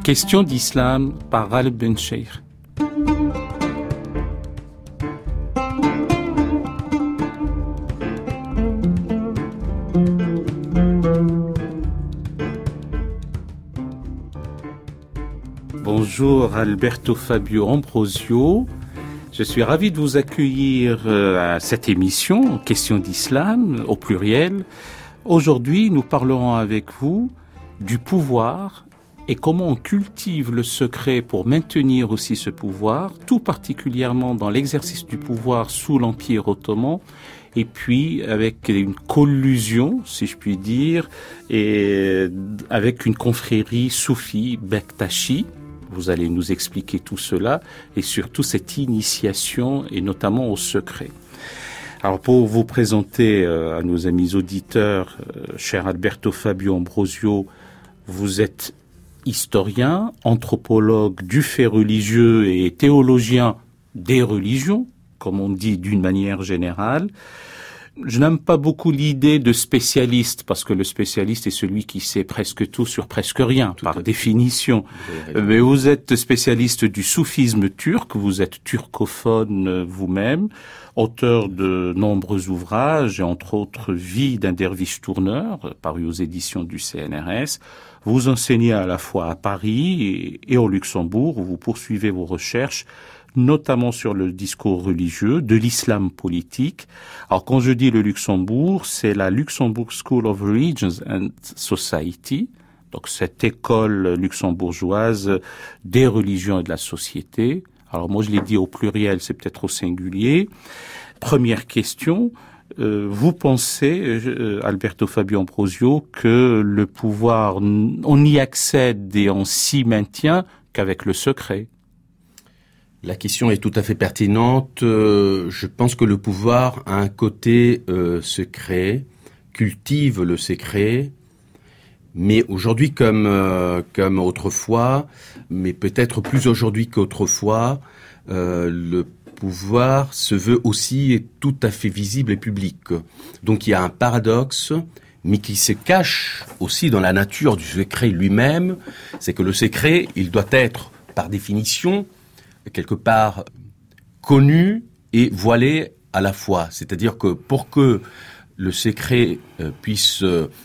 Question d'islam par Ghalib Ben Cheikh. Bonjour Alberto Fabio Ambrosio. Je suis ravi de vous accueillir à cette émission, Question d'islam, au pluriel. Aujourd'hui, nous parlerons avec vous du pouvoir et comment on cultive le secret pour maintenir aussi ce pouvoir, tout particulièrement dans l'exercice du pouvoir sous l'Empire ottoman, et puis avec une collusion, si je puis dire, et avec une confrérie soufie, Bektashi. Vous allez nous expliquer tout cela, et surtout cette initiation, et notamment au secret. Alors pour vous présenter à nos amis auditeurs, cher Alberto Fabio Ambrosio, vous êtes historien, anthropologue du fait religieux et théologien des religions, comme on dit d'une manière générale. Je n'aime pas beaucoup l'idée de spécialiste, parce que le spécialiste est celui qui sait presque tout sur presque rien, par définition. Mais vous êtes spécialiste du soufisme turc, vous êtes turcophone vous-même, auteur de nombreux ouvrages, et entre autres Vie d'un derviche tourneur, paru aux éditions du CNRS. Vous enseignez à la fois à Paris et au Luxembourg, où vous poursuivez vos recherches, notamment sur le discours religieux, de l'islam politique. Alors quand je dis le Luxembourg, c'est la Luxembourg School of Religions and Society, donc cette école luxembourgeoise des religions et de la société. Alors moi je l'ai dit au pluriel, c'est peut-être au singulier. Première question, vous pensez, Alberto Fabio Ambrosio, que le pouvoir, on y accède et on s'y maintient qu'avec le secret? La question est tout à fait pertinente. Je pense que le pouvoir a un côté secret, cultive le secret, mais aujourd'hui comme autrefois, mais peut-être plus aujourd'hui qu'autrefois, le pouvoir se veut aussi tout à fait visible et public. Donc il y a un paradoxe, mais qui se cache aussi dans la nature du secret lui-même, c'est que le secret, il doit être, par définition, quelque part connu et voilé à la fois. C'est-à-dire que pour que le secret puisse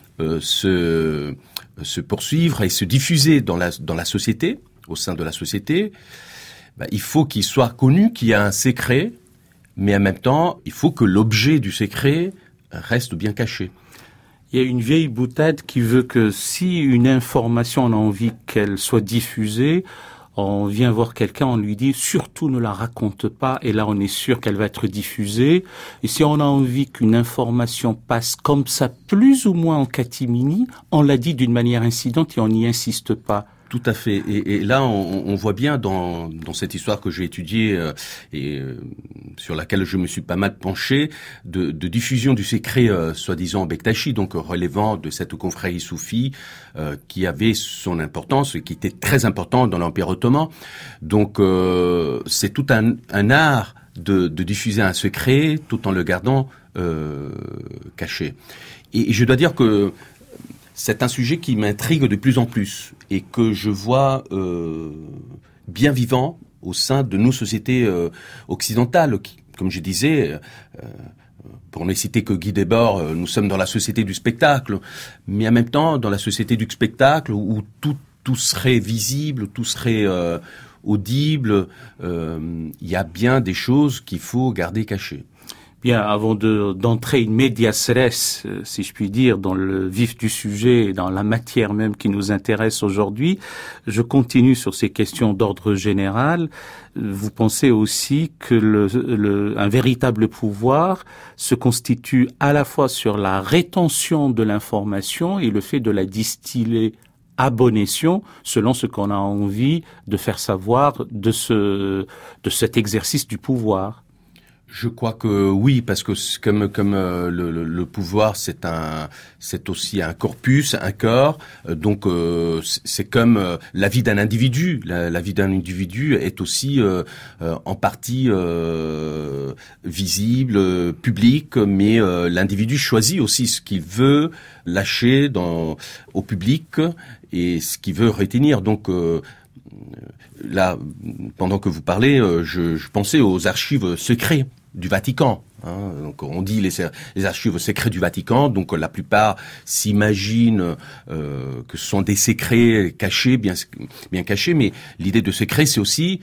se poursuivre et se diffuser dans la société, au sein de la société, il faut qu'il soit connu qu'il y a un secret, mais en même temps, il faut que l'objet du secret reste bien caché. Il y a une vieille boutade qui veut que si une information, on a envie qu'elle soit diffusée, on vient voir quelqu'un, on lui dit surtout ne la raconte pas, et là on est sûr qu'elle va être diffusée. Et si on a envie qu'une information passe comme ça, plus ou moins en catimini, on l'a dit d'une manière incidente et on n'y insiste pas. Tout à fait. Et là, on voit bien dans cette histoire que j'ai étudiée et sur laquelle je me suis pas mal penché, de diffusion du secret soi-disant Bektashi, donc relevant de cette confrérie soufie qui avait son importance et qui était très important dans l'Empire ottoman. Donc c'est tout un art de diffuser un secret tout en le gardant caché. Et je dois dire que c'est un sujet qui m'intrigue de plus en plus et que je vois bien vivant au sein de nos sociétés occidentales. Comme je disais, pour ne citer que Guy Debord, nous sommes dans la société du spectacle, mais en même temps dans la société du spectacle où tout serait visible, tout serait audible. Il y a bien des choses qu'il faut garder cachées. Bien, avant d'entrer in medias res, si je puis dire, dans le vif du sujet et dans la matière même qui nous intéresse aujourd'hui, je continue sur ces questions d'ordre général. Vous pensez aussi que un véritable pouvoir se constitue à la fois sur la rétention de l'information et le fait de la distiller à bon escient, selon ce qu'on a envie de faire savoir de cet exercice du pouvoir. Je crois que oui, parce que comme le pouvoir, c'est aussi un corpus, un corps. Donc c'est comme la vie d'un individu. La vie d'un individu est aussi en partie visible, publique, mais l'individu choisit aussi ce qu'il veut lâcher au public et ce qu'il veut retenir. Donc là, pendant que vous parlez, je pensais aux archives secrètes du Vatican. Donc on dit les archives secrètes du Vatican. Donc la plupart s'imaginent que ce sont des secrets cachés, bien cachés. Mais l'idée de secret, c'est aussi,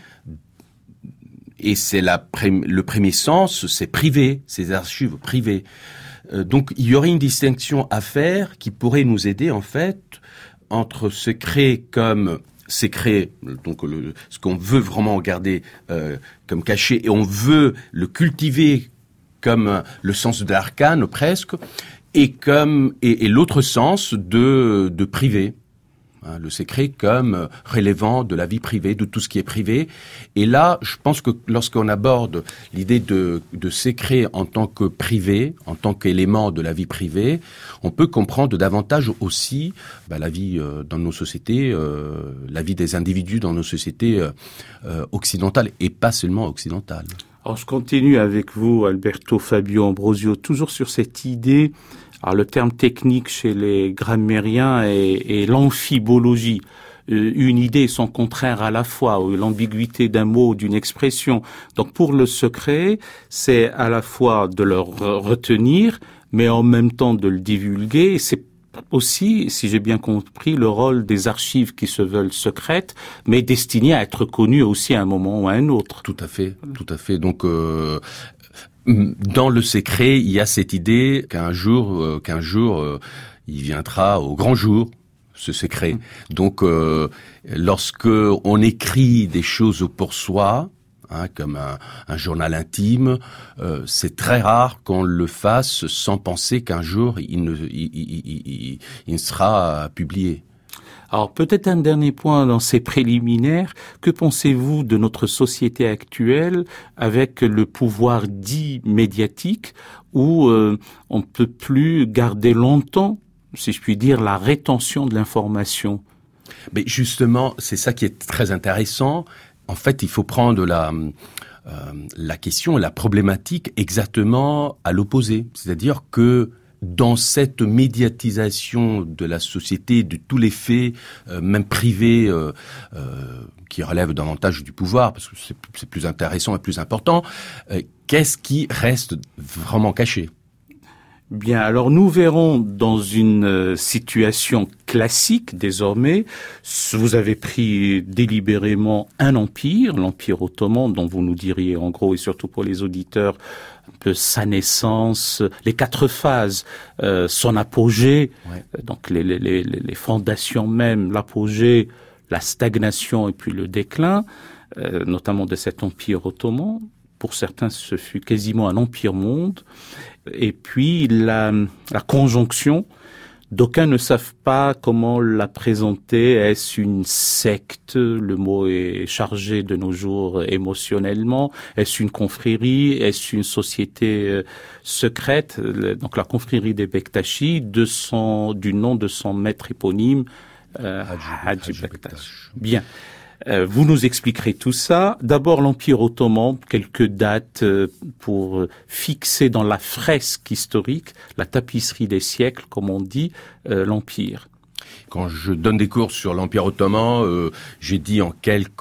et c'est le premier sens, c'est privé, ces archives privées. Donc il y aurait une distinction à faire qui pourrait nous aider en fait entre secret comme secret, donc ce qu'on veut vraiment garder comme caché, et on veut le cultiver comme le sens de l'arcane presque, et l'autre sens de privé. Le secret comme relevant de la vie privée, de tout ce qui est privé. Et là, je pense que lorsqu'on aborde l'idée de secret en tant que privé, en tant qu'élément de la vie privée, on peut comprendre davantage aussi la vie dans nos sociétés, la vie des individus dans nos sociétés occidentales, et pas seulement occidentales. Alors, je continue avec vous, Alberto Fabio Ambrosio, toujours sur cette idée. Alors, le terme technique chez les grammairiens est l'amphibologie. Une idée et son contraire à la fois, ou l'ambiguïté d'un mot ou d'une expression. Donc, pour le secret, c'est à la fois de le retenir, mais en même temps de le divulguer. Et c'est aussi, si j'ai bien compris, le rôle des archives qui se veulent secrètes, mais destinées à être connues aussi à un moment ou à un autre. Tout à fait, tout à fait. Donc, dans le secret, il y a cette idée qu'un jour, il viendra au grand jour, ce secret. Donc, lorsque on écrit des choses pour soi, comme un journal intime, c'est très rare qu'on le fasse sans penser qu'un jour il ne sera publié. Alors peut-être un dernier point dans ces préliminaires. Que pensez-vous de notre société actuelle avec le pouvoir dit médiatique où on ne peut plus garder longtemps, si je puis dire, la rétention de l'information? Mais justement, c'est ça qui est très intéressant. En fait, il faut prendre la question et la problématique exactement à l'opposé. C'est-à-dire que dans cette médiatisation de la société, de tous les faits, même privés, qui relèvent davantage du pouvoir, parce que c'est plus intéressant et plus important, qu'est-ce qui reste vraiment caché ? Bien, alors nous verrons dans une situation classique désormais. Vous avez pris délibérément un empire, l'Empire ottoman, dont vous nous diriez en gros, et surtout pour les auditeurs, un peu sa naissance, les 4 phases, son apogée, donc les fondations même, l'apogée, la stagnation et puis le déclin, notamment de cet Empire ottoman. Pour certains, ce fut quasiment un empire-monde. Et puis la conjonction, d'aucuns ne savent pas comment la présenter. Est-ce une secte? Le mot est chargé de nos jours émotionnellement. Est-ce une confrérie? Est-ce une société secrète? Donc la confrérie des Bektashi, du nom de son maître éponyme, Hadji Bektash. Bien. Vous nous expliquerez tout ça. D'abord l'Empire ottoman, quelques dates pour fixer dans la fresque historique, la tapisserie des siècles, comme on dit, l'Empire. Quand je donne des cours sur l'Empire ottoman, j'ai dit en quelques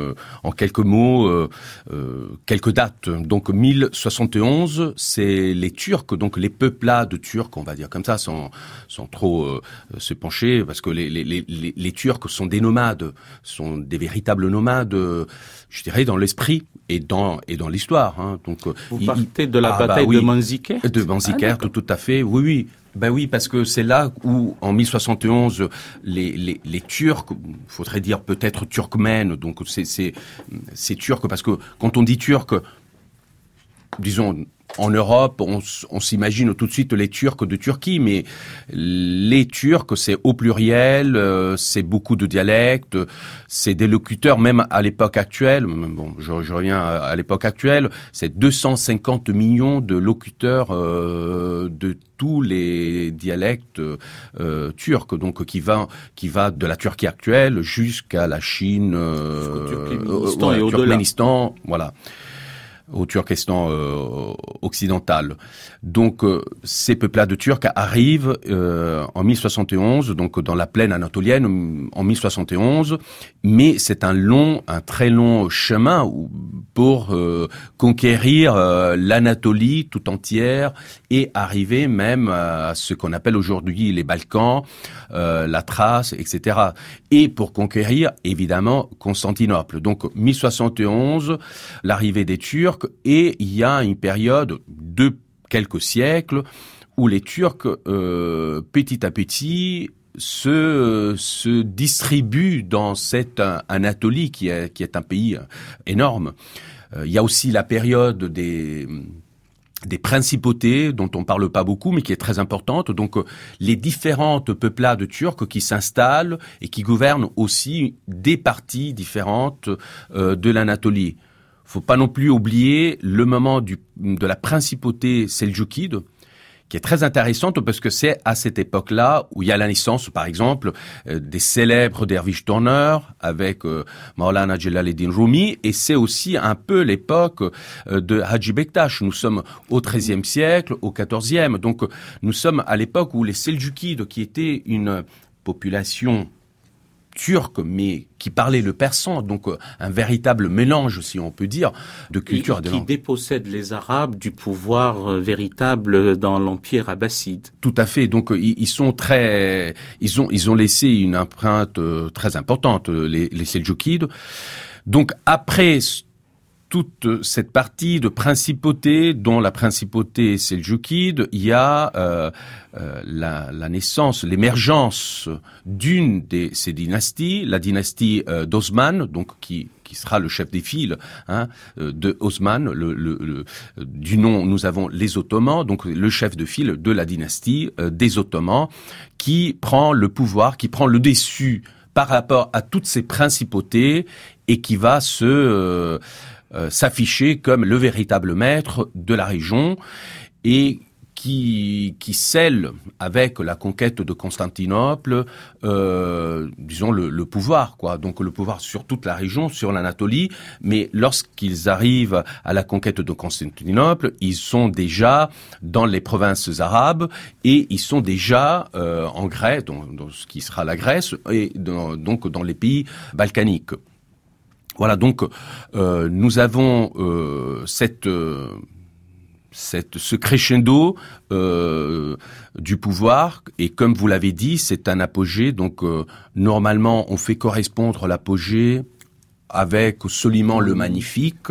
mots, quelques dates. Donc 1071, c'est les Turcs, donc les peuplades turcs, on va dire comme ça, sans trop se pencher, parce que les Turcs sont des nomades, sont des véritables nomades, je dirais, dans l'esprit et dans l'histoire. Donc vous partez de la bataille de Manzikert. De Manzikert, tout à fait. Oui. Ben oui, parce que c'est là où, en 1071, les Turcs, faudrait dire peut-être turkmènes, donc c'est turc, parce que quand on dit turc, disons, en Europe, on s'imagine tout de suite les Turcs de Turquie, mais les Turcs, c'est au pluriel, c'est beaucoup de dialectes, c'est des locuteurs, même à l'époque actuelle, bon, je reviens à l'époque actuelle, c'est 250 millions de locuteurs de tous les dialectes turcs, donc qui va de la Turquie actuelle jusqu'à la Chine, Turkménistan et au-delà. Turkménistan, voilà, au Turkestan occidental. Donc ces peuplades turcs arrivent en 1071, donc dans la plaine anatolienne en 1071, mais c'est un très long chemin pour conquérir l'Anatolie tout entière et arriver même à ce qu'on appelle aujourd'hui les Balkans, la Thrace, etc. Et pour conquérir évidemment Constantinople. Donc 1071, l'arrivée des Turcs, et il y a une période de quelques siècles où les Turcs, petit à petit, se distribuent dans cette Anatolie qui est un pays énorme. Il y a aussi la période des principautés dont on parle pas beaucoup mais qui est très importante. Donc les différentes peuplades turques qui s'installent et qui gouvernent aussi des parties différentes de l'Anatolie. Faut pas non plus oublier le moment de la principauté seldjoukide, qui est très intéressante parce que c'est à cette époque-là où il y a la naissance, par exemple, des célèbres derviches tourneurs avec Maulana Jalaluddin Rumi, et c'est aussi un peu l'époque de Hacı Bektaş. Nous sommes au XIIIe siècle, au XIVe, donc nous sommes à l'époque où les seldjoukides, qui étaient une population turc, mais qui parlait le persan, donc un véritable mélange, si on peut dire, de culture. Qui dépossède les Arabes du pouvoir véritable dans l'Empire abbasside. Tout à fait. Donc ils ont laissé une empreinte très importante, les Seldjoukides. Donc après toute cette partie de principauté, dont la principauté seldjoukide, il y a la naissance, l'émergence d'une de ces dynasties, la dynastie d'Osman, donc qui sera le chef des files de Osman. Du nom, nous avons les Ottomans, donc le chef de file de la dynastie des Ottomans, qui prend le pouvoir, qui prend le dessus par rapport à toutes ces principautés et qui va s'afficher comme le véritable maître de la région et qui scelle avec la conquête de Constantinople, disons le pouvoir, quoi. Donc le pouvoir sur toute la région, sur l'Anatolie. Mais lorsqu'ils arrivent à la conquête de Constantinople, ils sont déjà dans les provinces arabes et ils sont déjà en Grèce, dans ce qui sera la Grèce, et donc dans les pays balkaniques. Voilà, donc nous avons ce crescendo du pouvoir, et comme vous l'avez dit, c'est un apogée. Donc normalement, on fait correspondre l'apogée avec Soliman le Magnifique.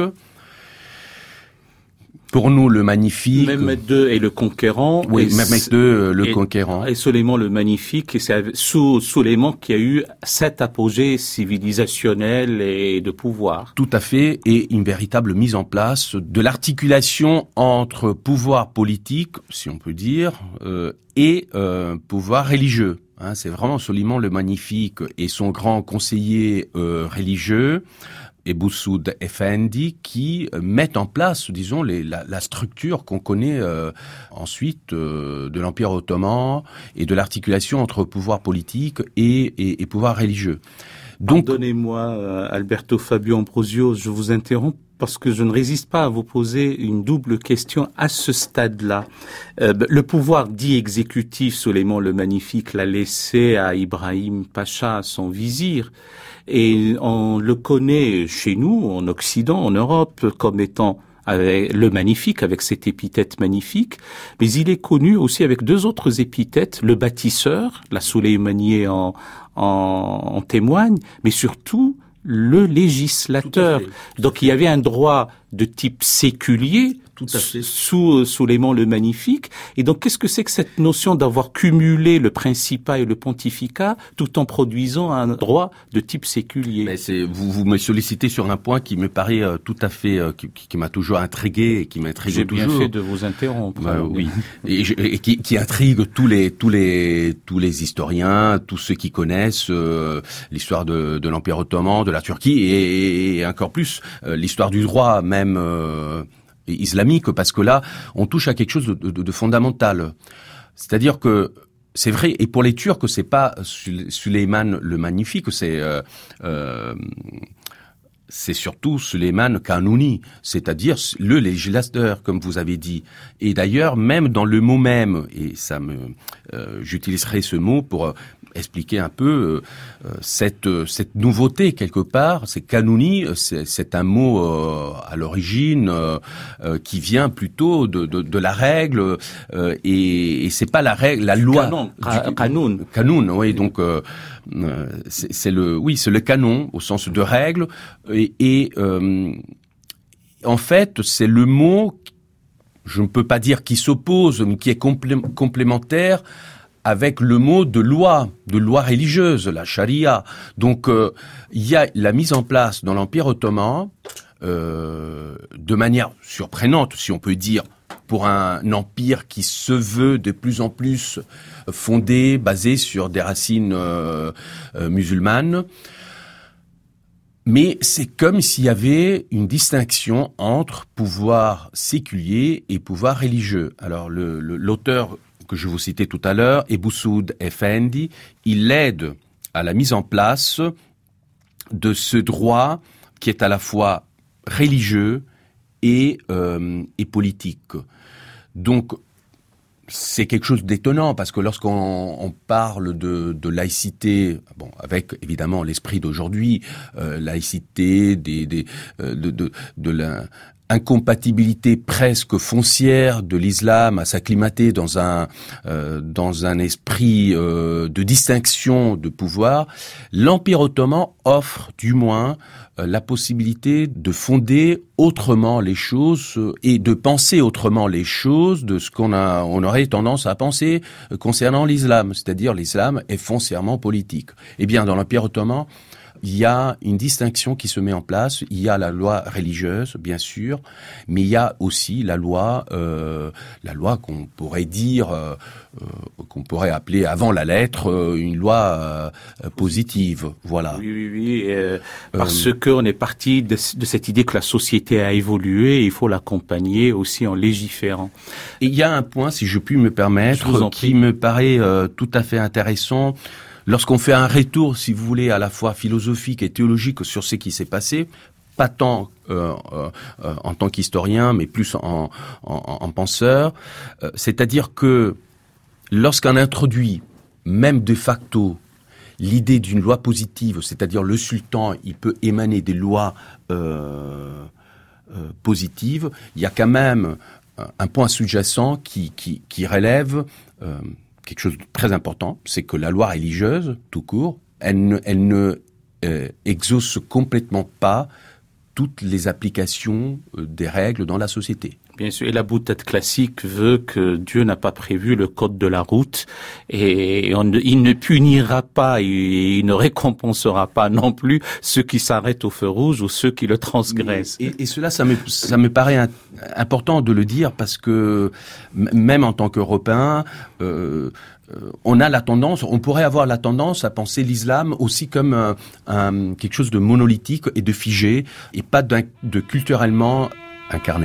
Pour nous, le Magnifique... Mehmed II et le Conquérant. Oui, Mehmed II, le Conquérant. Et Soliman le Magnifique, et c'est sous Soliman qu'il y a eu cet apogée civilisationnel et de pouvoir. Tout à fait, et une véritable mise en place de l'articulation entre pouvoir politique, si on peut dire, et pouvoir religieux. C'est vraiment Soliman le Magnifique et son grand conseiller religieux, Ebou Soud Effendi, qui mettent en place, disons, la structure qu'on connaît ensuite de l'Empire ottoman et de l'articulation entre pouvoir politique et pouvoir religieux. Donc, pardonnez-moi, Alberto Fabio Ambrosio, je vous interromps parce que je ne résiste pas à vous poser une double question à ce stade-là. Le pouvoir dit exécutif, Soliman le Magnifique l'a laissé à Ibrahim Pacha, son vizir, et on le connaît chez nous, en Occident, en Europe, comme étant le Magnifique, avec cette épithète magnifique, mais il est connu aussi avec deux autres épithètes, le bâtisseur, la Soleimanié en témoigne, mais surtout le législateur. Donc il y avait un droit de type séculier tout à fait. Sous Sulayman le Magnifique. Et donc, qu'est-ce que c'est que cette notion d'avoir cumulé le principat et le pontificat tout en produisant un droit de type séculier? Mais vous me sollicitez sur un point qui me paraît tout à fait, qui m'a toujours intrigué et qui m'intrigue toujours. J'ai bien fait de vous interrompre. Oui, et qui intrigue tous les historiens, tous ceux qui connaissent l'histoire de l'Empire ottoman, de la Turquie et encore plus l'histoire du droit même islamique, parce que là, on touche à quelque chose de fondamental. C'est-à-dire que c'est vrai, et pour les Turcs, c'est pas Sulayman le Magnifique, c'est surtout Sulayman Kanuni, c'est-à-dire le législateur, comme vous avez dit. Et d'ailleurs, même dans le mot même, et j'utiliserai ce mot pour expliquer un peu cette nouveauté quelque part. C'est Kanuni, c'est un mot à l'origine qui vient plutôt de la règle et c'est pas la règle, la loi. Canon, oui. Donc c'est le canon au sens de règle et en fait c'est le mot, je ne peux pas dire qui s'oppose, mais qui est complémentaire avec le mot de loi religieuse, la charia. Donc, il y a la mise en place dans l'Empire ottoman, de manière surprenante, si on peut dire, pour un empire qui se veut de plus en plus fondé, basé sur des racines musulmanes. Mais c'est comme s'il y avait une distinction entre pouvoir séculier et pouvoir religieux. Alors, l'auteur que je vous citais tout à l'heure, Ebou Soud Effendi, il aide à la mise en place de ce droit qui est à la fois religieux et politique. Donc, c'est quelque chose d'étonnant parce que lorsqu'on parle de laïcité, bon, avec évidemment l'esprit d'aujourd'hui, laïcité de la incompatibilité presque foncière de l'islam à s'acclimater dans un esprit de distinction de pouvoir, l'Empire ottoman offre du moins la possibilité de fonder autrement les choses et de penser autrement les choses de ce on aurait tendance à penser concernant l'islam, c'est-à-dire l'islam est foncièrement politique. Eh bien, dans l'Empire ottoman, il y a une distinction qui se met en place. Il y a la loi religieuse, bien sûr, mais il y a aussi la loi qu'on pourrait dire, qu'on pourrait appeler avant la lettre une loi positive. Voilà. Oui. Parce qu'on est parti de cette idée que la société a évolué, il faut l'accompagner aussi en légiférant. Et il y a un point, si je puis me permettre, qui me paraît tout à fait intéressant. Lorsqu'on fait un retour, si vous voulez, à la fois philosophique et théologique sur ce qui s'est passé, pas tant en tant qu'historien, mais plus en penseur, c'est-à-dire que lorsqu'on introduit, même de facto, l'idée d'une loi positive, c'est-à-dire le sultan, il peut émaner des lois positives, il y a quand même un point sous-jacent qui relève quelque chose de très important, c'est que la loi religieuse, tout court, elle ne exauce complètement pas toutes les applications des règles dans la société. Bien sûr, et la boutade classique veut que Dieu n'a pas prévu le code de la route et il ne punira pas et il ne récompensera pas non plus ceux qui s'arrêtent au feu rouge ou ceux qui le transgressent. Et cela, ça me paraît important de le dire parce que même en tant qu'Européens, on pourrait avoir la tendance à penser l'islam aussi comme quelque chose de monolithique et de figé et pas de culturellement incarné.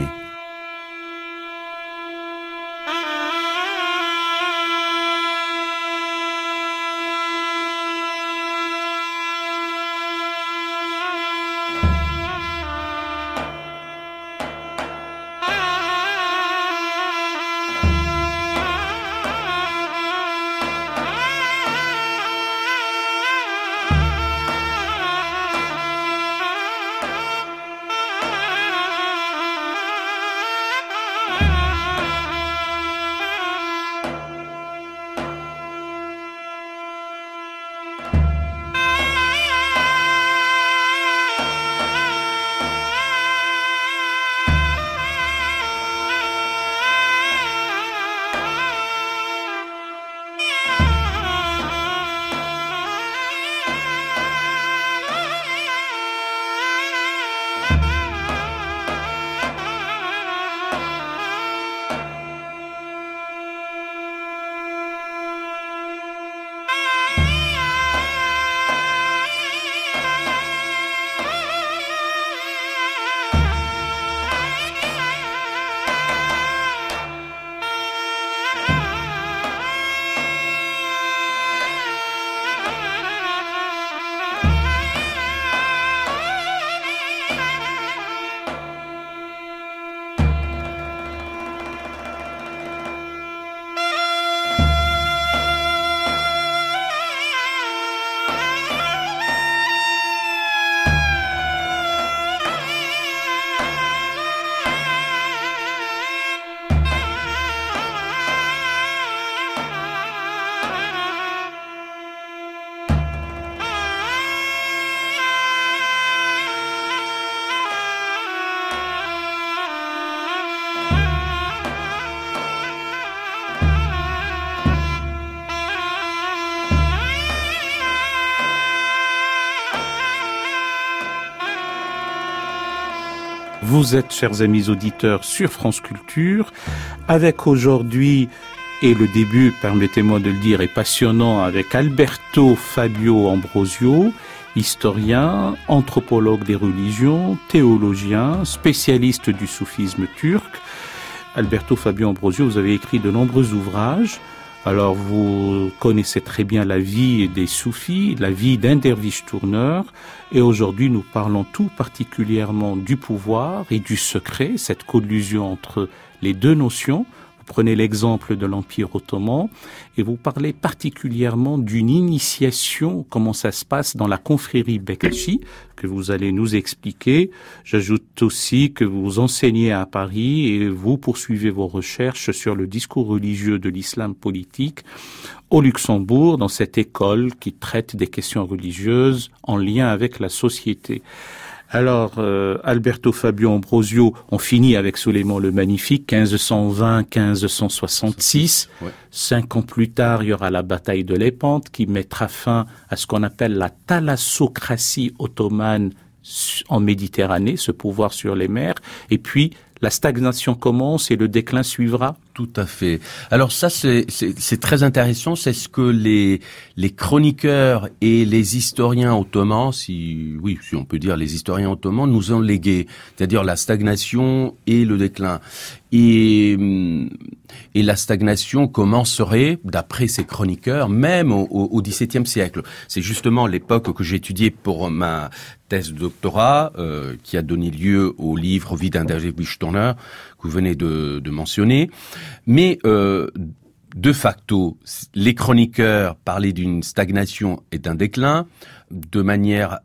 Vous êtes, chers amis auditeurs, sur France Culture, avec aujourd'hui, et le début, permettez-moi de le dire, est passionnant, avec Alberto Fabio Ambrosio, historien, anthropologue des religions, théologien, spécialiste du soufisme turc. Alberto Fabio Ambrosio, vous avez écrit de nombreux ouvrages. Alors, vous connaissez très bien la vie des soufis, la vie d'un derviche tourneur, et aujourd'hui, nous parlons tout particulièrement du pouvoir et du secret, cette collusion entre les deux notions. Vous prenez l'exemple de l'Empire ottoman et vous parlez particulièrement d'une initiation, comment ça se passe dans la confrérie Bektashi, que vous allez nous expliquer. J'ajoute aussi que vous enseignez à Paris et vous poursuivez vos recherches sur le discours religieux de l'islam politique au Luxembourg, dans cette école qui traite des questions religieuses en lien avec la société. Alors, Alberto Fabio Ambrosio, on finit avec Suleiman le Magnifique, 1520-1566. Ouais. 5 ans plus tard, il y aura la bataille de Lépante qui mettra fin à ce qu'on appelle la thalassocratie ottomane en Méditerranée, ce pouvoir sur les mers. Et puis, la stagnation commence et le déclin suivra. Tout à fait. Alors ça, c'est très intéressant. C'est ce que les chroniqueurs et les historiens ottomans, si on peut dire les historiens ottomans, nous ont légué. C'est-à-dire la stagnation et le déclin. Et la stagnation commencerait, d'après ces chroniqueurs, même au XVIIe siècle. C'est justement l'époque que j'ai étudiée pour ma thèse de doctorat, qui a donné lieu au livre Vie d'un derviche tourneur, que vous venez de mentionner. Mais de facto, les chroniqueurs parlaient d'une stagnation et d'un déclin de manière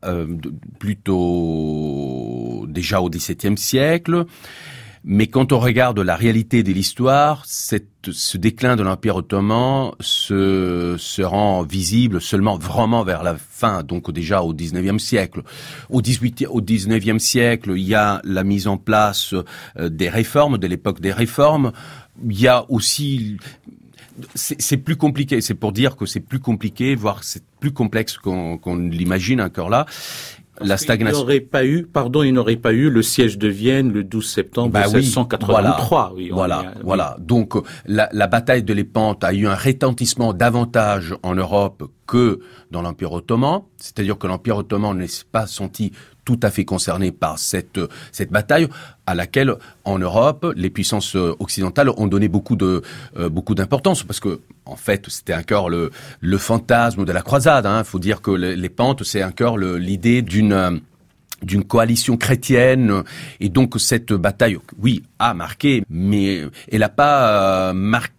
plutôt déjà au XVIIe siècle. Mais quand on regarde la réalité de l'histoire, ce déclin de l'Empire ottoman se rend visible seulement vraiment vers la fin, donc déjà au XIXe siècle. Au XIXe siècle, il y a la mise en place des réformes, de l'époque des réformes. Il y a aussi... C'est plus compliqué, c'est pour dire que c'est plus compliqué, voire c'est plus complexe qu'on l'imagine encore là. La stagnation. Il n'aurait pas eu le siège de Vienne le 12 septembre 1783. Voilà. Donc, la bataille de Lépante a eu un retentissement davantage en Europe que dans l'Empire ottoman. C'est-à-dire que l'Empire ottoman n'est pas senti tout à fait concerné par cette bataille à laquelle, en Europe, les puissances occidentales ont donné beaucoup d'importance parce que, en fait, c'était encore le fantasme de la croisade. Faut dire que Lépante, c'est encore l'idée d'une coalition chrétienne, et donc cette bataille, oui, a marqué, mais elle n'a pas marqué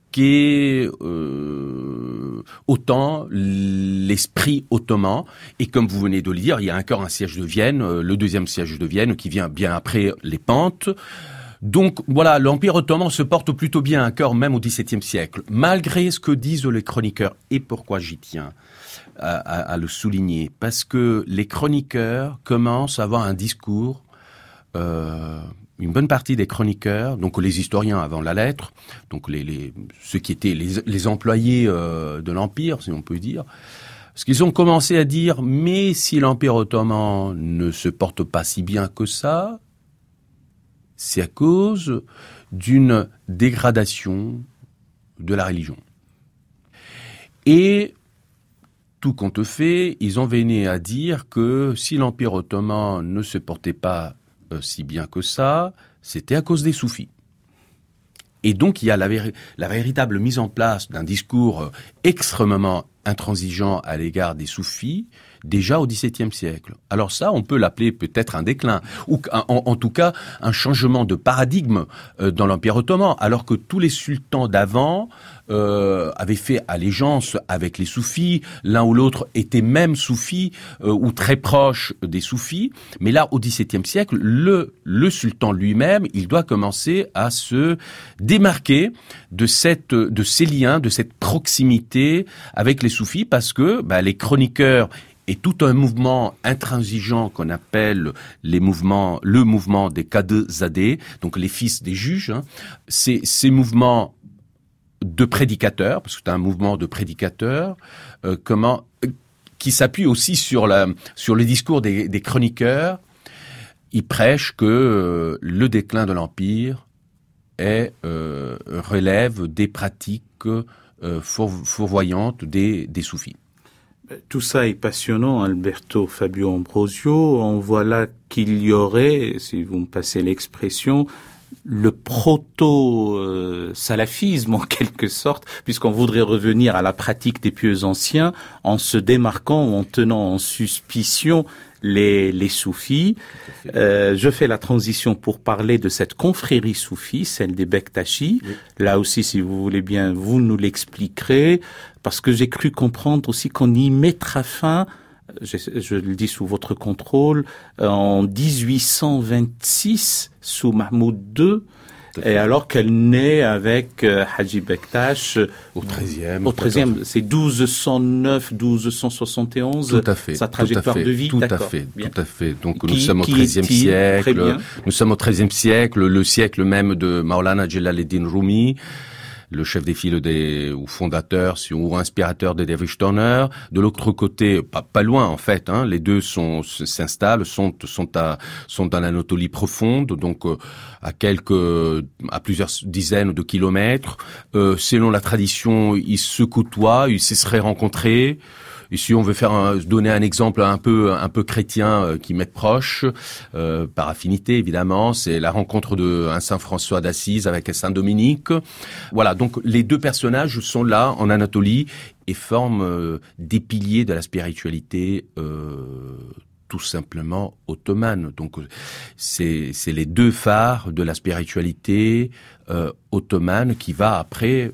autant l'esprit ottoman. Et comme vous venez de le dire, il y a encore un siège de Vienne, le deuxième siège de Vienne, qui vient bien après Lépante. Donc voilà, l'Empire ottoman se porte plutôt bien encore, même au XVIIe siècle, malgré ce que disent les chroniqueurs. Et pourquoi j'y tiens à le souligner? Parce que les chroniqueurs commencent à avoir un discours... une bonne partie des chroniqueurs, donc les historiens avant la lettre, donc ceux qui étaient les employés de l'Empire, si on peut dire, parce qu'ils ont commencé à dire, mais si l'Empire ottoman ne se porte pas si bien que ça, c'est à cause d'une dégradation de la religion. Et tout compte fait, ils ont venu à dire que si l'Empire ottoman ne se portait pas si bien que ça, c'était à cause des soufis. Et donc, il y a la véritable mise en place d'un discours extrêmement intransigeant à l'égard des soufis, déjà au XVIIe siècle. Alors ça, on peut l'appeler peut-être un déclin, ou en tout cas un changement de paradigme dans l'Empire ottoman, alors que tous les sultans d'avant avaient fait allégeance avec les soufis, l'un ou l'autre était même soufi ou très proche des soufis, mais là, au XVIIe siècle, le sultan lui-même, il doit commencer à se démarquer de ces liens, de cette proximité avec les soufis, parce que les chroniqueurs et tout un mouvement intransigeant qu'on appelle le mouvement des Kadezadeh, donc les fils des juges, ces mouvements de prédicateurs, parce que c'est un mouvement de prédicateurs, qui s'appuie aussi sur le discours des chroniqueurs, il prêche que le déclin de l'Empire relève des pratiques fourvoyantes des soufis. Tout ça est passionnant, Alberto Fabio Ambrosio. On voit là qu'il y aurait, si vous me passez l'expression, le proto-salafisme en quelque sorte, puisqu'on voudrait revenir à la pratique des pieux anciens en se démarquant ou en tenant en suspicion les soufis. Je fais la transition pour parler de cette confrérie soufie, celle des Bektashi. Oui. Là aussi, si vous voulez bien, vous nous l'expliquerez, parce que j'ai cru comprendre aussi qu'on y mettra fin, je le dis sous votre contrôle, en 1826, sous Mahmoud II, et alors qu'elle naît avec Haji Bektash au 13e. Au 13e, c'est 1209, 1271. Tout à fait. Sa trajectoire de vie. Tout à fait. Donc nous sommes au 13e siècle. Nous sommes au 13e siècle, le siècle même de Maulana Jalaluddin Rumi, le chef des files ou fondateur ou inspirateur des Dervish Turner. De l'autre côté, pas loin en fait, les deux s'installent, sont dans l'Anatolie profonde, donc à plusieurs dizaines de kilomètres. Selon la tradition, ils se côtoient, ils se seraient rencontrés. Ici, on veut donner un exemple un peu chrétien qui m'est proche, par affinité évidemment. C'est la rencontre de un Saint François d'Assise avec un Saint Dominique. Voilà, donc les deux personnages sont là en Anatolie et forment des piliers de la spiritualité tout simplement ottomane. Donc c'est les deux phares de la spiritualité ottomane qui va après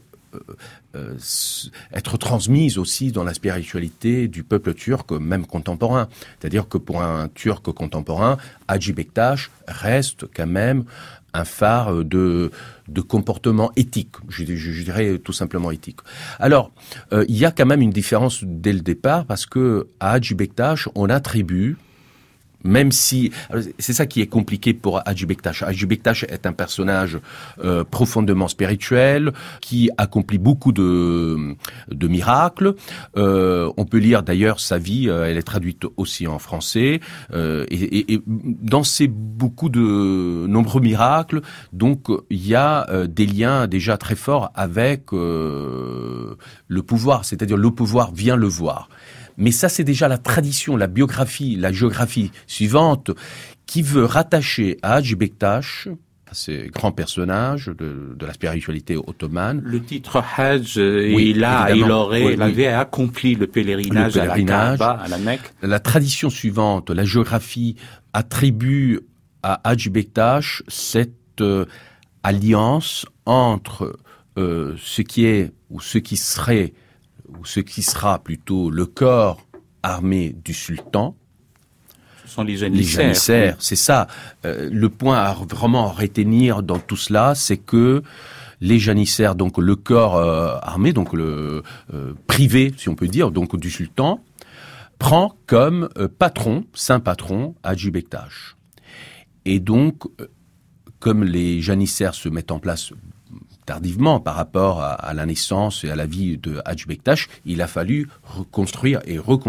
être transmise aussi dans la spiritualité du peuple turc, même contemporain. C'est-à-dire que pour un Turc contemporain, Hacı Bektaş reste quand même un phare de comportement éthique, je dirais tout simplement éthique. Alors, il y a quand même une différence dès le départ, parce que à Hacı Bektaş, on attribue, même si c'est ça qui est compliqué pour Hacı Bektaş. Hacı Bektaş est un personnage profondément spirituel qui accomplit beaucoup de miracles. On peut lire d'ailleurs sa vie, elle est traduite aussi en français. Et dans ces beaucoup de nombreux miracles, donc il y a des liens déjà très forts avec le pouvoir, c'est-à-dire le pouvoir vient le voir. Mais ça, c'est déjà la tradition, la biographie, la géographie suivante qui veut rattacher à Hacı Bektaş, à ces grands personnages de la spiritualité ottomane. Le titre Hajj, il avait accompli le pèlerinage à la Kaaba, à la Mecque. La tradition suivante, la géographie, attribue à Hacı Bektaş cette alliance entre ce qui est ou ce qui serait ou ce qui sera plutôt le corps armé du sultan. Ce sont les janissaires. C'est ça. Le point à vraiment retenir dans tout cela, c'est que les janissaires, donc le corps armé, donc le privé, si on peut dire, donc du sultan, prend comme saint patron, Hacı Bektaş. Et donc, comme les janissaires se mettent en place tardivement par rapport à la naissance et à la vie de Hacı Bektaş, il a fallu reconstruire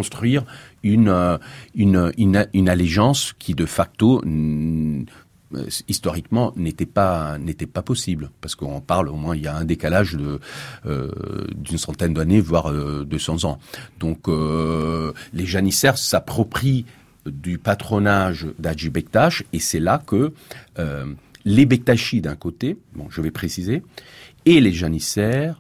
une allégeance qui de facto historiquement n'était pas possible, parce qu'on parle au moins il y a un décalage d'une centaine d'années voire 200 ans. Donc les janissaires s'approprient du patronage d'Hacı Bektaş, et c'est là que les Bektashi d'un côté, je vais préciser, et les janissaires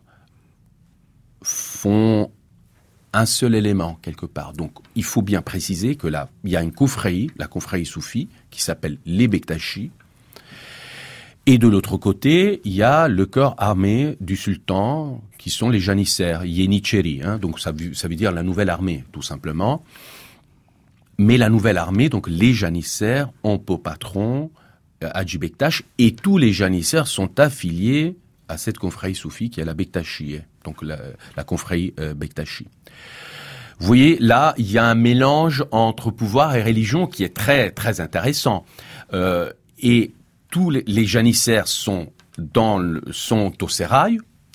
font un seul élément quelque part. Donc il faut bien préciser que là, il y a une confrérie, la confrérie soufie, qui s'appelle les Bektashi, et de l'autre côté, il y a le corps armé du sultan, qui sont les janissaires, Yeniçeri, donc ça veut dire la nouvelle armée, tout simplement. Mais la nouvelle armée, donc les janissaires, ont pour patron Hacı Bektaş, et tous les janissaires sont affiliés à cette confrérie soufie qui est la Bektaşiye, donc la confrérie Bektashi. Vous voyez, là, il y a un mélange entre pouvoir et religion qui est très, très intéressant. Et tous les janissaires sont au sérail,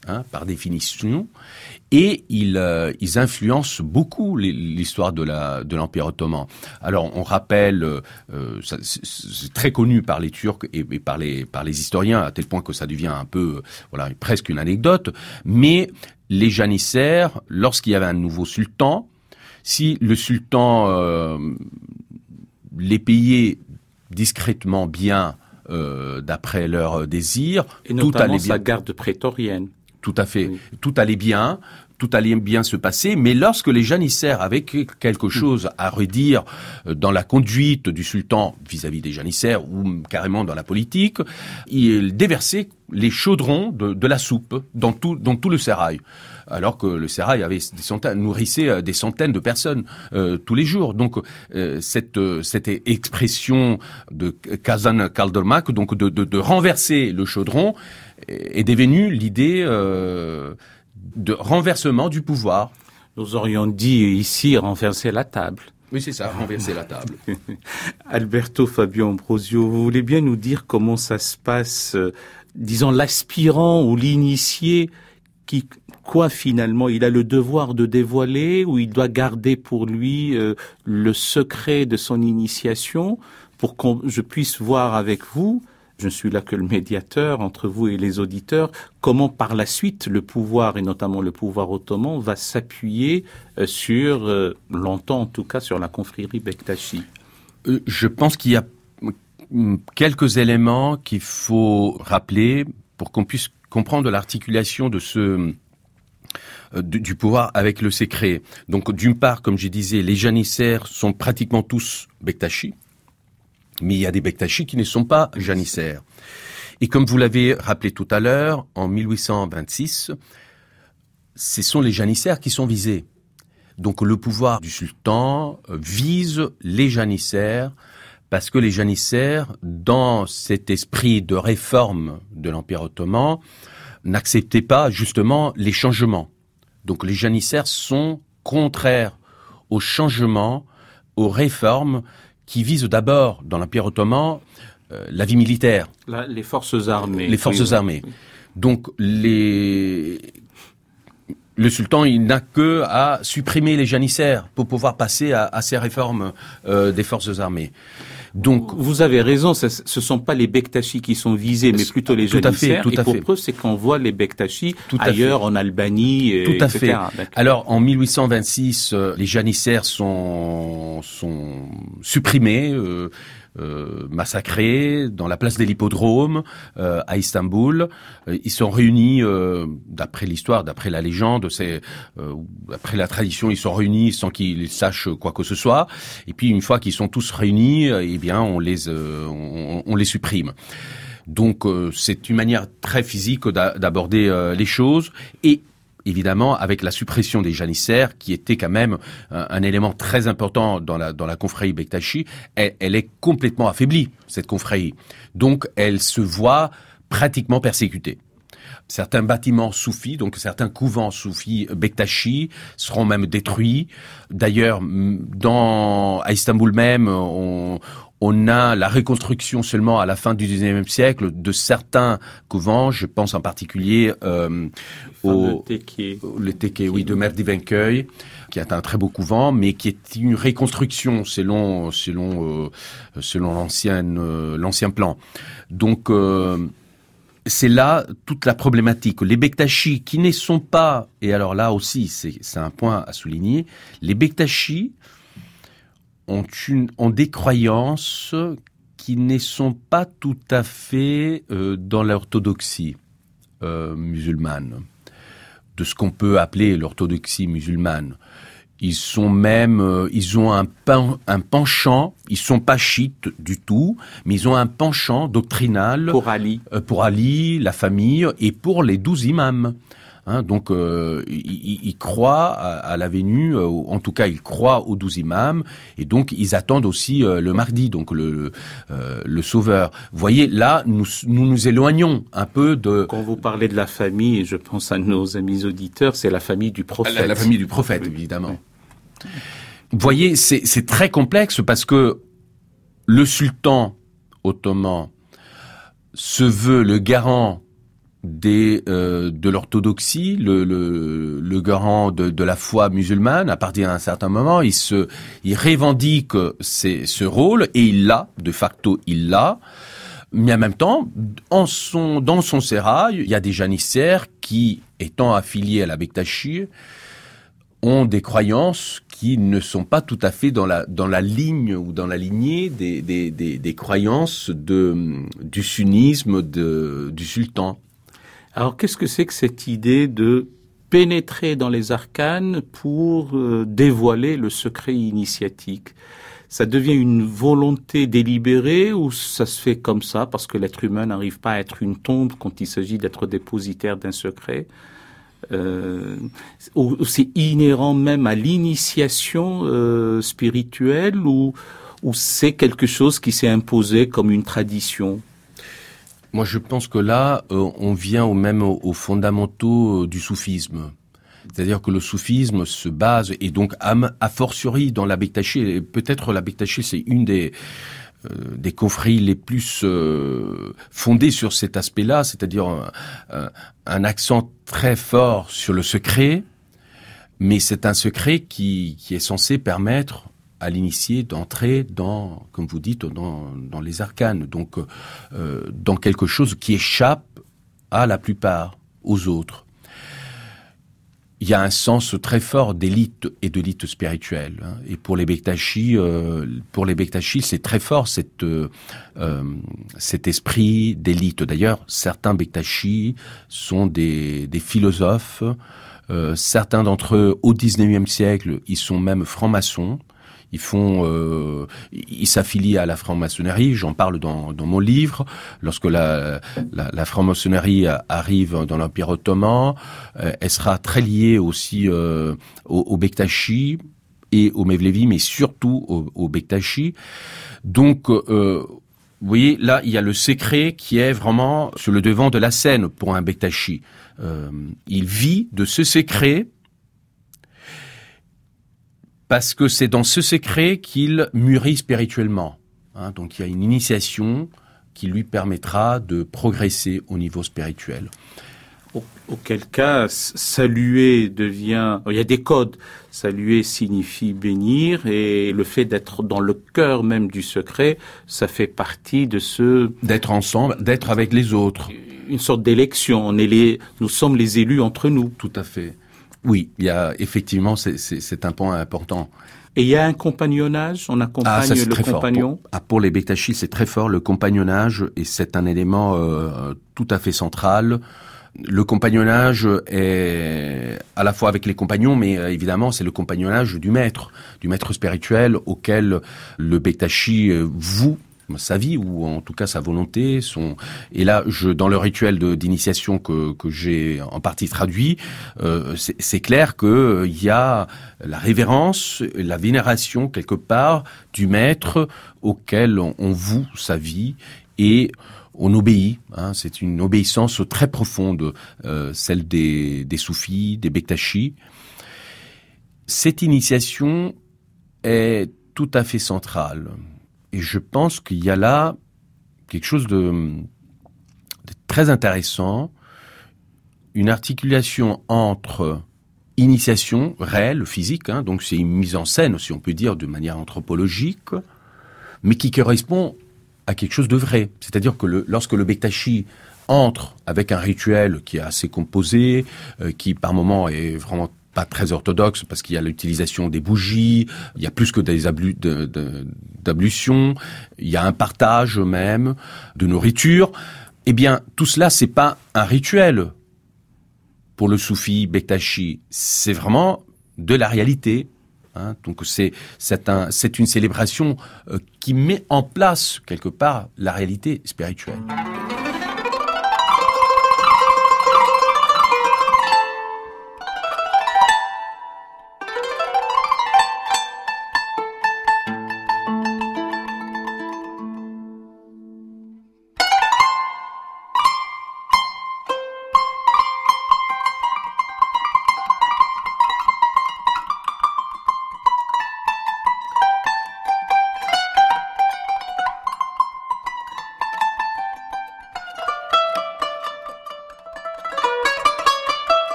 par définition, et ils influencent beaucoup l'histoire de l'Empire ottoman. Alors, on rappelle, c'est très connu par les Turcs et par les historiens, à tel point que ça devient un peu, presque une anecdote, mais les janissaires, lorsqu'il y avait un nouveau sultan, si le sultan les payait discrètement bien d'après leurs désirs, et notamment tout allait bien. Sa garde prétorienne. Tout à fait. Oui. Tout allait bien se passer, mais lorsque les janissaires avaient quelque chose à redire dans la conduite du sultan vis-à-vis des janissaires ou carrément dans la politique, ils déversaient les chaudrons de la soupe dans tout le sérail. Alors que le sérail avait nourrissait des centaines de personnes tous les jours. Donc cette expression de Kazan kaldırmak, donc de renverser le chaudron, est devenue l'idée de renversement du pouvoir. Nous aurions dit ici renverser la table. Oui, c'est ça, renverser la table. Alberto Fabio Ambrosio, vous voulez bien nous dire comment ça se passe, disons l'aspirant ou l'initié qui, finalement, il a le devoir de dévoiler ou il doit garder pour lui le secret de son initiation pour que je puisse voir avec vous, je suis là que le médiateur entre vous et les auditeurs, comment par la suite le pouvoir, et notamment le pouvoir ottoman, va s'appuyer sur, longtemps en tout cas, sur la confrérie Bektashi. Je pense qu'il y a quelques éléments qu'il faut rappeler pour qu'on puisse comprendre l'articulation de du pouvoir avec le secret. Donc d'une part, comme je disais, les janissaires sont pratiquement tous Bektashi. Mais il y a des Bektashi qui ne sont pas janissaires. Et comme vous l'avez rappelé tout à l'heure, en 1826, ce sont les janissaires qui sont visés. Donc le pouvoir du sultan vise les janissaires parce que les janissaires, dans cet esprit de réforme de l'Empire ottoman, n'acceptaient pas justement les changements. Donc les janissaires sont contraires aux changements, aux réformes qui visent d'abord, dans l'Empire ottoman, la vie militaire. Les forces armées. Les forces armées. Donc, le sultan, il n'a que à supprimer les janissaires pour pouvoir passer à ces réformes des forces armées. Donc, vous avez raison, ce sont pas les Bektashi qui sont visés, mais plutôt les janissaires. Et pour preuve, c'est qu'on voit les Bektashi ailleurs, en Albanie, tout à fait. Alors, en 1826, les janissaires sont supprimés, massacrés dans la place de l'Hippodrome à Istanbul. Ils sont réunis, d'après l'histoire, d'après la légende, d'après la tradition, ils sont réunis sans qu'ils sachent quoi que ce soit. Et puis une fois qu'ils sont tous réunis, eh bien on les supprime. Donc c'est une manière très physique d'aborder les choses. Et évidemment, avec la suppression des janissaires, qui était quand même un élément très important dans la confrérie Bektashi, elle est complètement affaiblie, cette confrérie. Donc, elle se voit pratiquement persécutée. Certains bâtiments soufis, donc certains couvents soufis Bektashi, seront même détruits. D'ailleurs, à Istanbul même, on a la reconstruction seulement à la fin du XIXe siècle de certains couvents. Je pense en particulier au Tekke, oui, de Merdivenköy, qui est un très beau couvent, mais qui est une reconstruction selon l'ancien plan. Donc c'est là toute la problématique. Les Bektashi qui ne sont pas, et alors là aussi c'est un point à souligner, les Bektashi ont des croyances qui ne sont pas tout à fait dans l'orthodoxie musulmane, de ce qu'on peut appeler l'orthodoxie musulmane. Ils ont un penchant, ils sont pas chiites du tout, mais ils ont un penchant doctrinal pour Ali, la famille et pour les 12 imams. Donc, ils croient à la venue, en tout cas, ils croient aux 12 imams, et donc ils attendent aussi le Mahdi, donc le Sauveur. Vous voyez, là, nous éloignons un peu de. Quand vous parlez de la famille, je pense à nos amis auditeurs, c'est la famille du prophète. La famille du prophète, évidemment. Oui. Vous voyez, c'est très complexe parce que le sultan ottoman se veut le garant de l'orthodoxie, le garant de la foi musulmane. À partir d'un certain moment, il revendique ce rôle, et il l'a, de facto, il l'a. Mais en même temps, dans son sérail, il y a des janissaires qui, étant affiliés à la Bektashi, ont des croyances qui ne sont pas tout à fait dans la ligne ou dans la lignée des croyances du sunnisme du sultan. Alors, qu'est-ce que c'est que cette idée de pénétrer dans les arcanes pour dévoiler le secret initiatique? Ça devient une volonté délibérée ou ça se fait comme ça parce que l'être humain n'arrive pas à être une tombe quand il s'agit d'être dépositaire d'un secret? Ou c'est inhérent même à l'initiation spirituelle, ou c'est quelque chose qui s'est imposé comme une tradition? Moi, je pense que là, on vient aux fondamentaux du soufisme. C'est-à-dire que le soufisme se base, et donc a fortiori dans la Bektashi, et peut-être la Bektashi c'est une des confréries les plus fondées sur cet aspect-là, c'est-à-dire un accent très fort sur le secret, mais c'est un secret qui est censé permettre à l'initié d'entrer dans, comme vous dites, dans les arcanes, donc dans quelque chose qui échappe à la plupart, aux autres. Il y a un sens très fort d'élite et de l'élite spirituelle. Et pour les Bektashi, c'est très fort cet esprit d'élite. D'ailleurs, certains Bektashi sont des philosophes. Certains d'entre eux, au XIXe siècle, ils sont même francs-maçons. Ils s'affilient à la franc-maçonnerie. J'en parle dans mon livre. Lorsque la franc-maçonnerie arrive dans l'Empire ottoman, elle sera très liée aussi au Bektashi et au Mevlevi, mais surtout au Bektashi. Donc, vous voyez, là, il y a le secret qui est vraiment sur le devant de la scène pour un Bektashi. Il vit de ce secret, parce que c'est dans ce secret qu'il mûrit spirituellement. Donc il y a une initiation qui lui permettra de progresser au niveau spirituel. Auquel cas, saluer devient... Il y a des codes. Saluer signifie bénir, et le fait d'être dans le cœur même du secret, ça fait partie de ce... D'être ensemble, d'être avec les autres. Une sorte d'élection. Nous sommes les élus entre nous. Tout à fait. Oui, il y a effectivement, c'est un point important. Et il y a un compagnonnage, on accompagne le compagnon. Pour les Bektashi, c'est très fort, le compagnonnage, et c'est un élément tout à fait central. Le compagnonnage est à la fois avec les compagnons, mais évidemment, c'est le compagnonnage du maître spirituel auquel le Bektashi voue sa vie, ou en tout cas sa volonté. Et là, dans le rituel d'initiation que j'ai en partie traduit, c'est clair que il y a la révérence, la vénération quelque part du maître auquel on voue sa vie, et on obéit. C'est une obéissance très profonde, celle des soufis, des Bektashi. Cette initiation est tout à fait centrale. Et je pense qu'il y a là quelque chose de très intéressant, une articulation entre initiation réelle, physique, donc c'est une mise en scène, si on peut dire, de manière anthropologique, mais qui correspond à quelque chose de vrai. C'est-à-dire que lorsque le Bektashi entre avec un rituel qui est assez composé, qui par moments est vraiment pas très orthodoxe, parce qu'il y a l'utilisation des bougies, il y a plus que des d'ablutions, il y a un partage même de nourriture. Eh bien, tout cela, c'est pas un rituel pour le soufi Bektashi, c'est vraiment de la réalité. Donc c'est une célébration qui met en place quelque part la réalité spirituelle.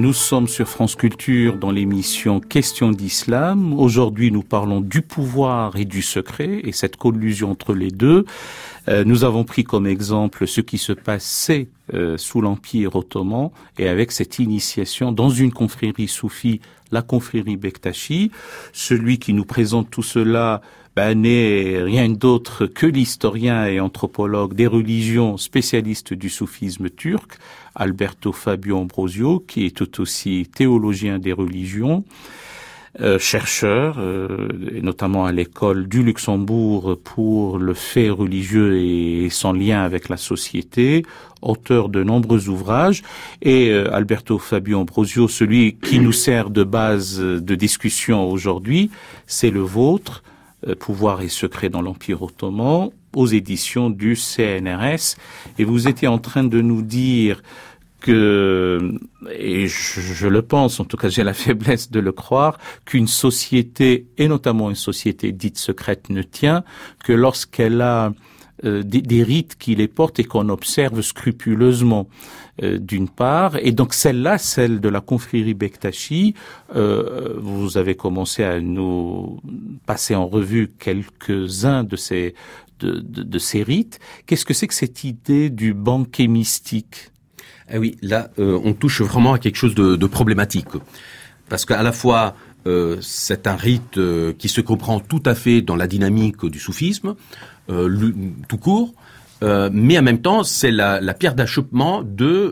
Nous sommes sur France Culture dans l'émission Questions d'Islam. Aujourd'hui, nous parlons du pouvoir et du secret et cette collusion entre les deux. Nous avons pris comme exemple ce qui se passait sous l'Empire ottoman et avec cette initiation dans une confrérie soufie, la confrérie Bektashi. Celui qui nous présente tout cela n'est rien d'autre que l'historien et anthropologue des religions, spécialiste du soufisme turc, Alberto Fabio Ambrosio, qui est tout aussi théologien des religions, chercheur, et notamment à l'école du Luxembourg pour le fait religieux et son lien avec la société, auteur de nombreux ouvrages, et Alberto Fabio Ambrosio, celui qui nous sert de base de discussion aujourd'hui, c'est le vôtre, Pouvoir et secret dans l'Empire ottoman, aux éditions du CNRS. Et vous étiez en train de nous dire que, et je le pense, en tout cas j'ai la faiblesse de le croire, qu'une société, et notamment une société dite secrète, ne tient que lorsqu'elle a des rites qui les portent et qu'on observe scrupuleusement, d'une part. Et donc celle-là, celle de la confrérie Bektashi, vous avez commencé à nous passer en revue quelques-uns de ces rites. Qu'est-ce que c'est que cette idée du banquet mystique? Ah oui, là, on touche vraiment à quelque chose de problématique. Parce qu'à la fois, c'est un rite qui se comprend tout à fait dans la dynamique du soufisme, tout court, mais en même temps, c'est la pierre d'achoppement des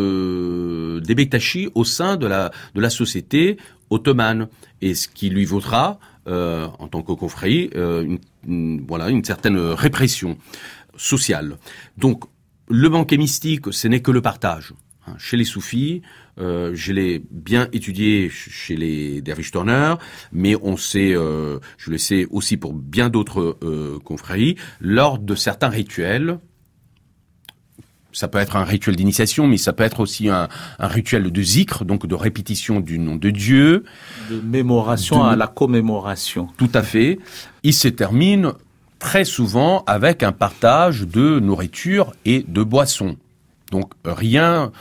Bektashi au sein de la société ottomane, et ce qui lui vaudra, en tant que confrérie, une certaine répression sociale. Donc, le banquet mystique, ce n'est que le partage. Chez les soufis, je l'ai bien étudié chez les derviches tourneurs, mais je le sais aussi pour bien d'autres confréries, lors de certains rituels. Ça peut être un rituel d'initiation, mais ça peut être aussi un rituel de zikr, donc de répétition du nom de Dieu. De mémoration à la commémoration. Tout à fait. Il se termine très souvent avec un partage de nourriture et de boissons. Donc rien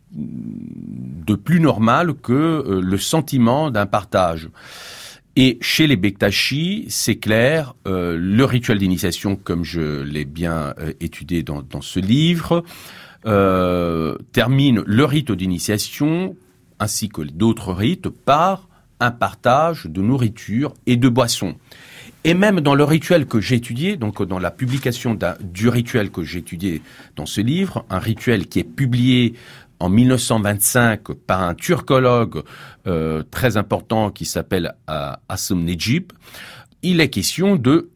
de plus normal que le sentiment d'un partage. Et chez les Bektashi, c'est clair, le rituel d'initiation, comme je l'ai bien étudié dans ce livre, termine le rite d'initiation, ainsi que d'autres rites, par un partage de nourriture et de boissons. Et même dans le rituel que j'ai étudié, donc dans la publication du rituel que j'ai étudié dans ce livre, un rituel qui est publié en 1925 par un turcologue très important qui s'appelle Asım Necip, il est question de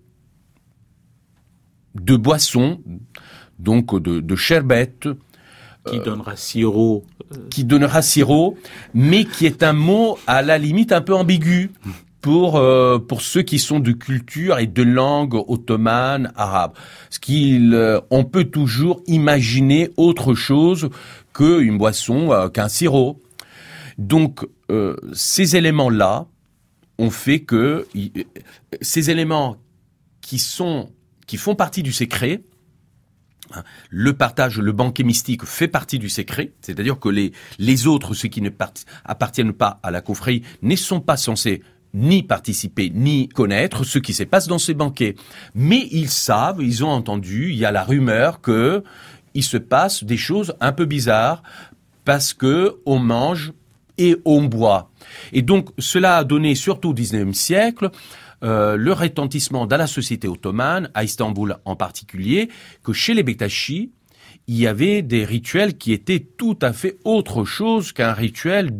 boissons, donc de sherbet, qui donnera sirop. Qui donnera sirop, mais qui est un mot à la limite un peu ambigu pour ceux qui sont de culture et de langue ottomane, arabe. On peut toujours imaginer autre chose qu'une boisson, qu'un sirop. Donc, ces éléments-là ont fait que ces éléments qui font partie du secret, le partage, le banquet mystique fait partie du secret, c'est-à-dire que les autres, ceux qui ne appartiennent pas à la confrérie, ne sont pas censés ni participer, ni connaître ce qui se passe dans ces banquets. Mais ils savent, ils ont entendu, il y a la rumeur que il se passe des choses un peu bizarres parce que on mange et on boit. Et donc, cela a donné, surtout au XIXe siècle, le retentissement dans la société ottomane, à Istanbul en particulier, que chez les Bektashi, il y avait des rituels qui étaient tout à fait autre chose qu'un rituel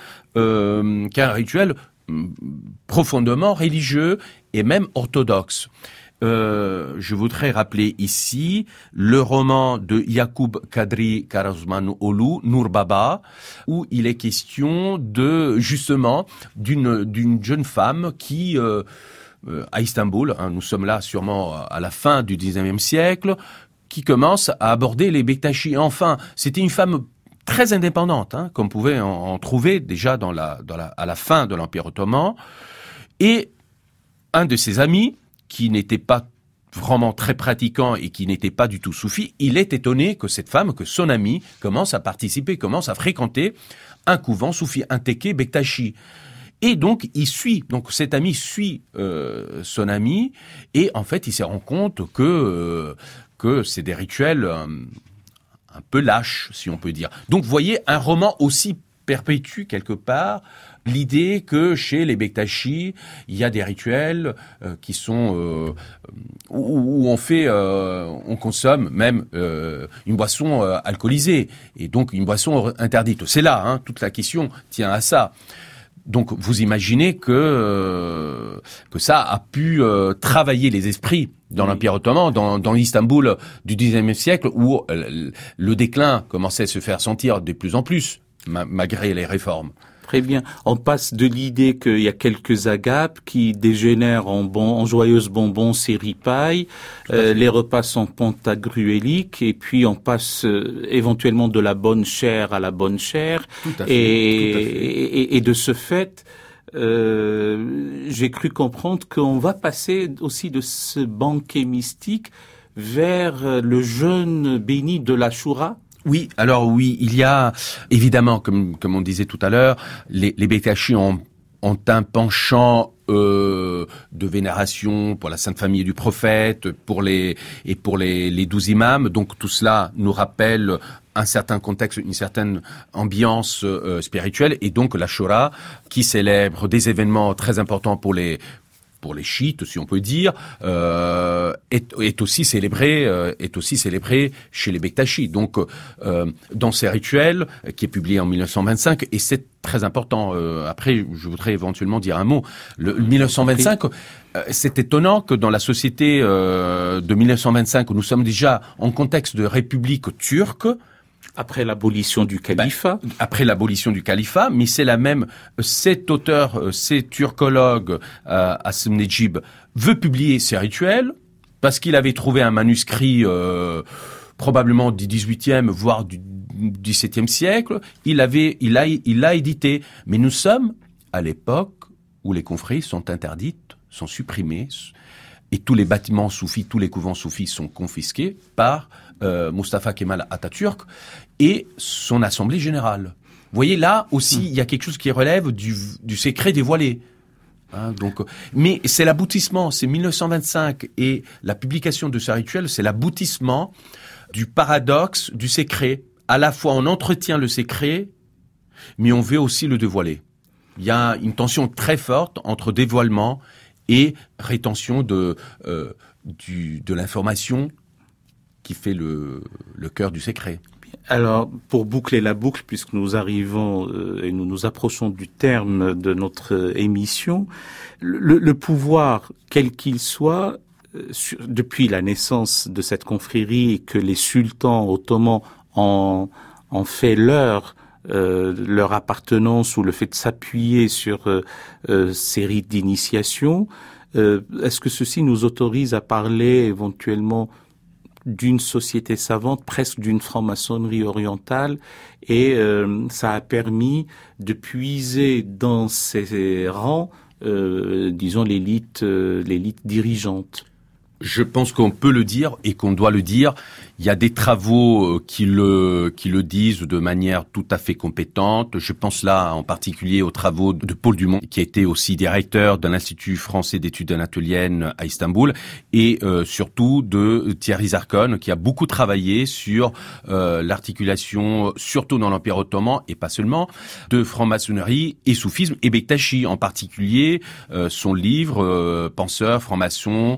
profondément religieux et même orthodoxe. Je voudrais rappeler ici le roman de Yacoub Kadri Karamanoglu, Nur Baba, où il est question justement d'une jeune femme qui à Istanbul, nous sommes là sûrement à la fin du XIXe siècle, qui commence à aborder les Bektashi. Enfin, c'était une femme très indépendante, comme on pouvait en trouver déjà à la fin de l'Empire ottoman. Et un de ses amis, qui n'était pas vraiment très pratiquant et qui n'était pas du tout soufi, il est étonné que cette femme, que son ami, commence à fréquenter un couvent soufi, un teke Bektashi. Et donc, cet ami suit son ami, et en fait, il se rend compte que c'est des rituels un peu lâches, si on peut dire. Donc, vous voyez, un roman aussi perpétue quelque part l'idée que chez les Bektashi, il y a des rituels qui sont où on consomme même une boisson alcoolisée, et donc une boisson interdite. C'est là, toute la question tient à ça. Donc vous imaginez que ça a pu travailler les esprits dans l'Empire ottoman, dans l'Istanbul du XIXe siècle, où le déclin commençait à se faire sentir de plus en plus, malgré les réformes. Très bien. On passe de l'idée qu'il y a quelques agapes qui dégénèrent en joyeuses bonbons ripailles. Les repas sont pantagruéliques, et puis on passe éventuellement de la bonne chair à la bonne chair. Tout à fait. Et de ce fait, j'ai cru comprendre qu'on va passer aussi de ce banquet mystique vers le jeûne béni de l'Ashura. Oui, il y a évidemment, comme on disait tout à l'heure, les Bektashi ont un penchant de vénération pour la Sainte Famille du Prophète, pour les 12 imams. Donc tout cela nous rappelle un certain contexte, une certaine ambiance spirituelle, et donc l'Ashura, qui célèbre des événements très importants pour les chiites, si on peut dire, est aussi célébré chez les Bektashi. Donc, dans ces rituels, qui est publié en 1925, et c'est très important. Après, je voudrais éventuellement dire un mot. Le 1925, c'est étonnant que dans la société de 1925, où nous sommes déjà en contexte de république turque, après l'abolition du califat. Mais cet auteur, cet turcologue, Asım Necip, veut publier ces rituels parce qu'il avait trouvé un manuscrit probablement du XVIIIe, voire du XVIIe siècle. Il l'a édité. Mais nous sommes à l'époque où les confréries sont interdites, sont supprimées, et tous les bâtiments soufis, tous les couvents soufis sont confisqués par Mustafa Kemal Atatürk et son assemblée générale. Vous voyez, là aussi, il y a quelque chose qui relève du secret dévoilé. Mais c'est l'aboutissement, c'est 1925, et la publication de ce rituel, c'est l'aboutissement du paradoxe du secret. À la fois, on entretient le secret, mais on veut aussi le dévoiler. Il y a une tension très forte entre dévoilement et rétention de l'information qui fait le cœur du secret. Alors, pour boucler la boucle, puisque nous arrivons et nous nous approchons du terme de notre émission, le pouvoir, quel qu'il soit, depuis la naissance de cette confrérie, et que les sultans ottomans ont fait leur appartenance, ou le fait de s'appuyer sur ces rites d'initiation, est-ce que ceci nous autorise à parler éventuellement d'une société savante, presque d'une franc-maçonnerie orientale, et ça a permis de puiser dans ces rangs, disons, l'élite dirigeante? Je pense qu'on peut le dire et qu'on doit le dire. Il y a des travaux qui le disent de manière tout à fait compétente. Je pense là en particulier aux travaux de Paul Dumont, qui a été aussi directeur de l'Institut français d'études anatoliennes à Istanbul, et surtout de Thierry Zarkon, qui a beaucoup travaillé sur l'articulation, surtout dans l'Empire ottoman et pas seulement, de franc-maçonnerie et soufisme, et Bektashi en particulier, son livre Penseur, franc-maçon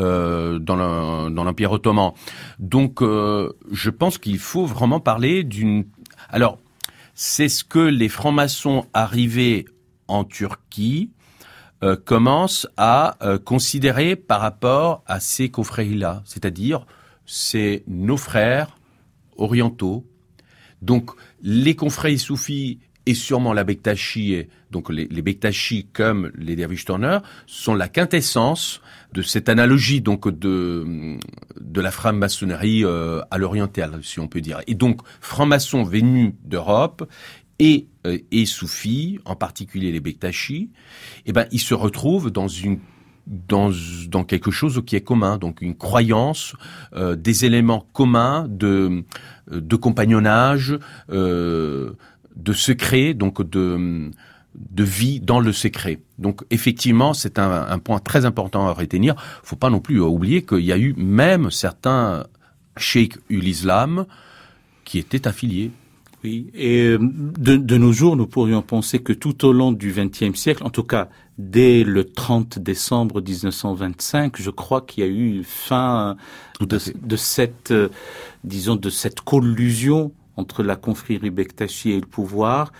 dans l'Empire ottoman. Donc je pense qu'il faut vraiment parler d'une... Alors, c'est ce que les francs-maçons arrivés en Turquie commencent à considérer par rapport à ces confréries-là. C'est-à-dire, c'est nos frères orientaux. Donc, les confréries soufis et sûrement la Bektashi, donc les Bektashi comme les derviches tourneurs, sont la quintessence de cette analogie donc de la franc-maçonnerie à l'orientale, si on peut dire. Et donc, francs-maçons venus d'Europe et soufis, en particulier les Bektashi, ils se retrouvent dans une dans quelque chose qui est commun, donc une croyance, des éléments communs de compagnonnage, de secret, donc de vie dans le secret. Donc effectivement, c'est un point très important à retenir. Faut pas non plus oublier qu'il y a eu même certains cheikh ul-Islam qui étaient affiliés. Oui, et de nos jours, nous pourrions penser que tout au long du XXe siècle, en tout cas dès le 30 décembre 1925, je crois qu'il y a eu fin de cette, disons, de cette collusion entre la confrérie Bektachi et le pouvoir.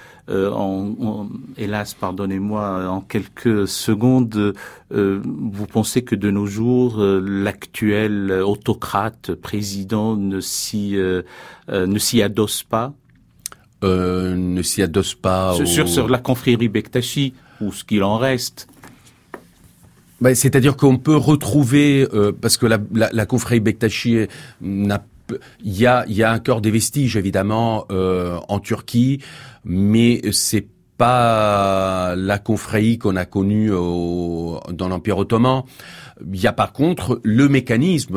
Hélas, pardonnez-moi, en quelques secondes, vous pensez que de nos jours, l'actuel autocrate, président ne s'y adosse pas? Ne s'y adosse pas sur la confrérie Bektachi, ou ce qu'il en reste. Ben, c'est-à-dire qu'on peut retrouver, parce que la confrérie Bektachi il y a encore des vestiges évidemment en Turquie, mais c'est pas la confrérie qu'on a connue dans l'Empire ottoman. Il y a par contre le mécanisme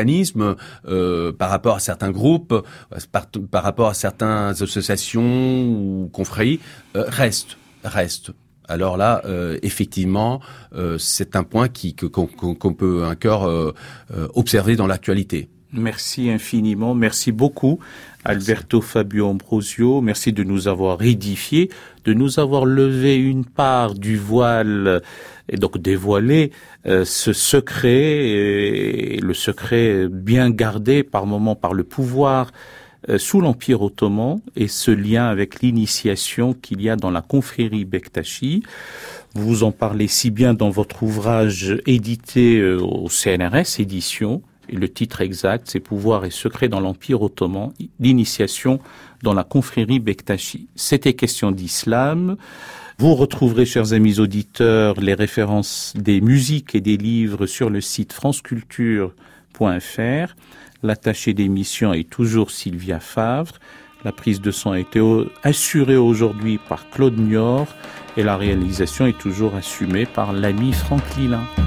par rapport à certains groupes, par rapport à certaines associations ou confréries, reste. Alors là, effectivement, c'est un point qu'on peut encore observer dans l'actualité. Merci infiniment, merci beaucoup Alberto Fabio Ambrosio, merci de nous avoir édifiés, de nous avoir levé une part du voile et donc dévoilé ce secret, et le secret bien gardé par moments par le pouvoir sous l'Empire ottoman, et ce lien avec l'initiation qu'il y a dans la confrérie Bektachi. Vous en parlez si bien dans votre ouvrage édité au CNRS Éditions. Et le titre exact, c'est Pouvoir et secret dans l'Empire ottoman, l'initiation dans la confrérie Bektachi. C'était question d'islam. Vous retrouverez, chers amis auditeurs, les références des musiques et des livres sur le site franceculture.fr. L'attachée d'émission est toujours Sylvia Favre. La prise de son a été assurée aujourd'hui par Claude Niort et la réalisation est toujours assumée par l'ami Franck Lilin.